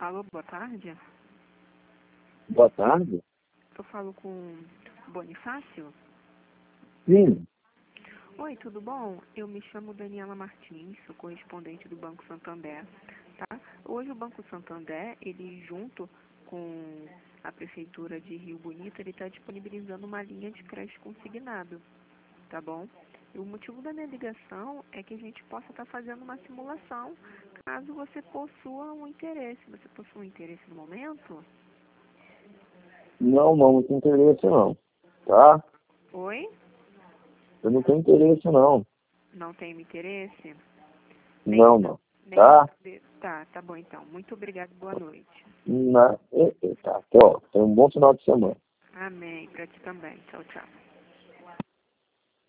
Alô, boa tarde. Boa tarde. Eu falo com Bonifácio? Sim. Oi, tudo bom? Eu me chamo Daniela Martins, sou correspondente do Banco Santander, tá? Hoje o Banco Santander, ele junto com a Prefeitura de Rio Bonito, ele está disponibilizando uma linha de crédito consignado, tá bom? E o motivo da minha ligação é que a gente possa estar fazendo uma simulação, caso você possua um interesse. Você possui um interesse no momento? Não, muito interesse não. Tá? Oi? Eu não tenho interesse não. Não tem interesse? Não, não. Nem Tá? saber. Tá bom então. Muito obrigado, boa noite. Tá. Então, tenha um bom final de semana. Amém. Para ti também. Tchau, tchau.